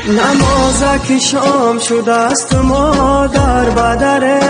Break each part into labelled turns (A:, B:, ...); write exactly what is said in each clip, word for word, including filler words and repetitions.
A: نمازک شام شده است ما در بدره،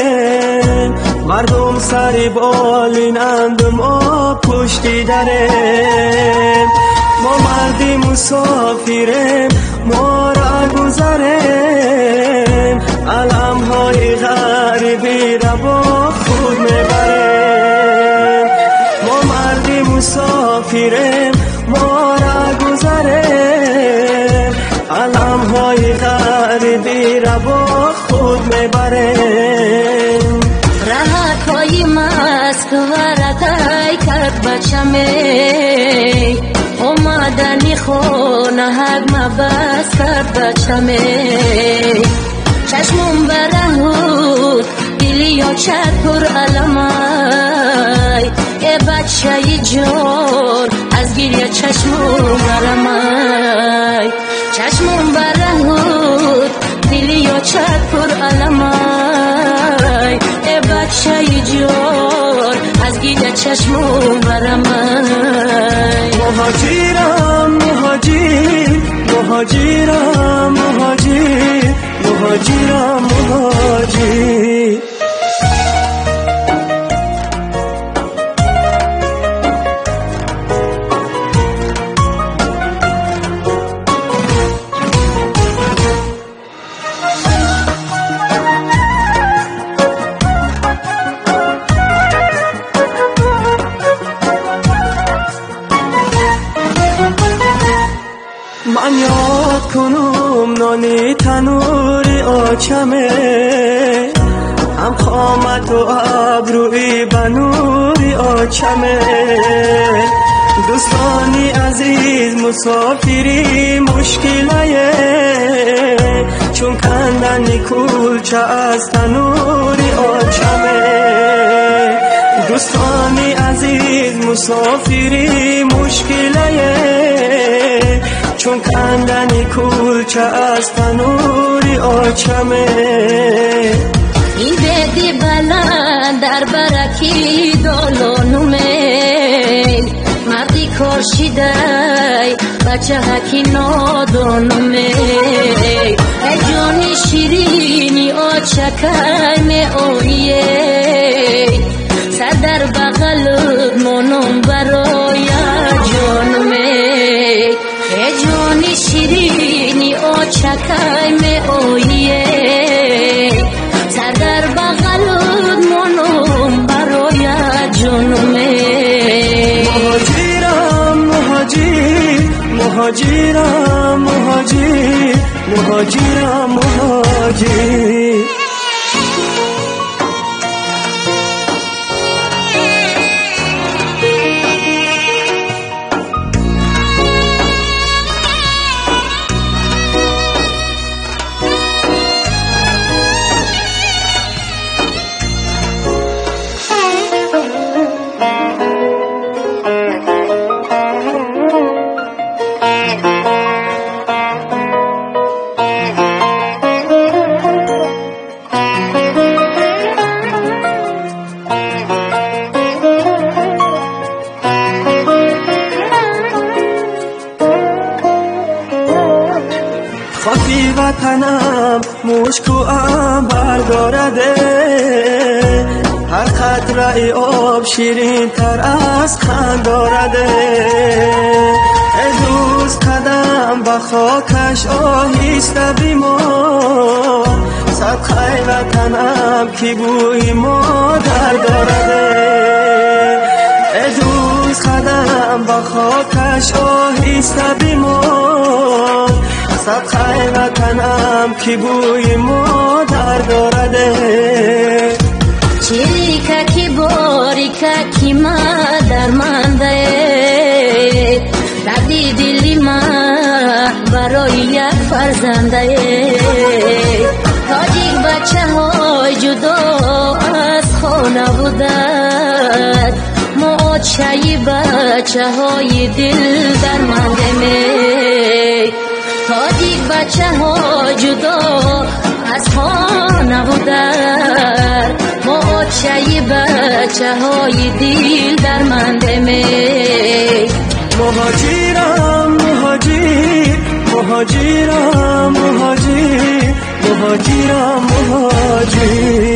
A: مردم سری بالینند ما پشتی دره. ما مردی مسافریم ما را گذریم، علم های غریبی را با خود میبریم. ما مردی مسافریم ما را گذریم، علم های غریبی را با خود میبریم.
B: رهک های مست و رتای کرد بچمه، اومدنی خونه هگ مبست کرد بچمه. چشمم برهود دلی یا چر پر علمای، ای بچه جان از گریه چشمم برمای. چشمم برهود دلی یا چر پر علمای، ای بچه جان از گریه چشمم برمای.
A: مهاجرم مهاجر مهاجرم مهاجر مهاجرم مهاجر. من یاد کنم نانی تنوری آچمه، هم خامت و ابروی بنوری آچمه. دوستانی عزیز مسافری مشکلیه، چون کندنی کلچه از تنوری آچمه. دوستانی عزیز مسافری مشکلیه، چون کندنی کلچه از تنوری آچمه.
B: این بدی بلند در برکی دالانومه، مردی کارشیدای بچه هکی نادانومه. ای جانی شیرینی آچکر می آیه، سر در بغل منم برای جانومه. ای جانی شیرینی آچکر می آیه، سر در بغل منم برای جانومه.
A: مهاجرم مهاجر مهاجرم مهاجر مهاجرم مهاجر. خاکی وطنم مشک و عنبر دارده، هر قطره آب شیرین تر از خند دارده. ای دوست قدم به خاکش آهسته بیمار، صدقه وطنم کی بوی مادر دارده. ای دوست قدم به خاکش آهسته بیمار، صدقه وطنم کی بوی مادر دارده.
B: چریکا کی باریکا کی مادر منده، دردی دلی من برای یک فرزنده. تاجیک بچه های جدا از خانه بودن، ما چایی بچه های دل در منده می. تاجیک بچه ها جدا از خانه بودن، ما چایی بچه های دل در منده می.
A: مهاجرم مهاجر مهاجرم مهاجر مهاجرم مهاجر